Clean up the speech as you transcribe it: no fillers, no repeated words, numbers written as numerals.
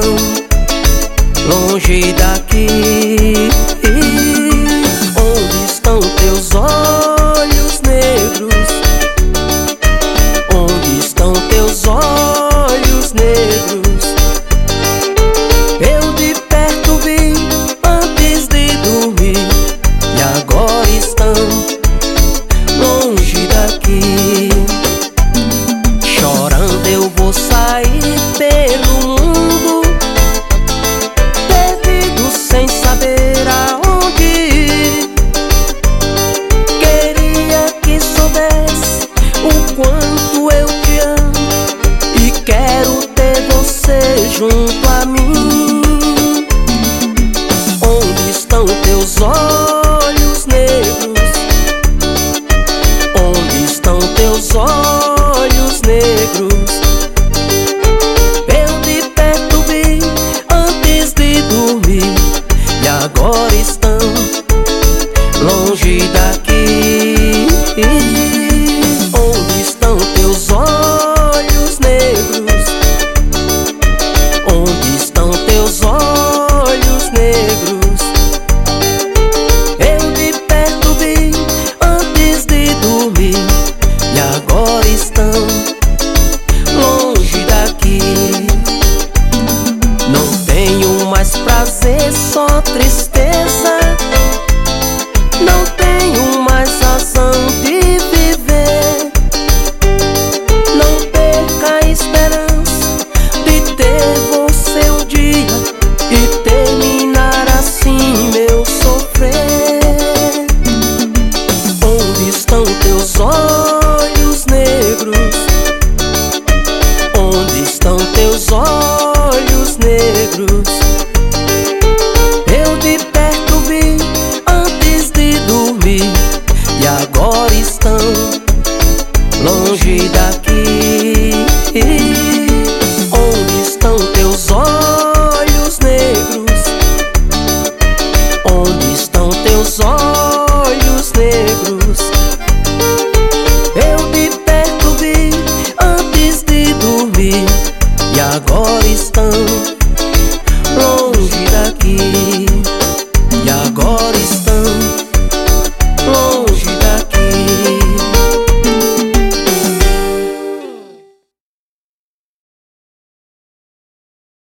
longe daqui. Onde estão teus olhos negros? Onde estão teus olhos negros? Eu de perto vi antes de dormir, e agora estão longe daqui. Chorando eu vou sair pelo mundo, perdido sem saber aonde ir. Queria que soubesse o quanto eu te amo, e quero ter você junto a mim. Onde estão teus olhos negros? Onde estão teus olhos negros? Eu de perto vi antes de dormir, e agora estão longe daqui. Onde estão teus olhos negros? Onde estão teus olhos negros? Eu de perto vi antes de dormir, e agora estão longe daqui. Não tenho mais prazer, só tristeza.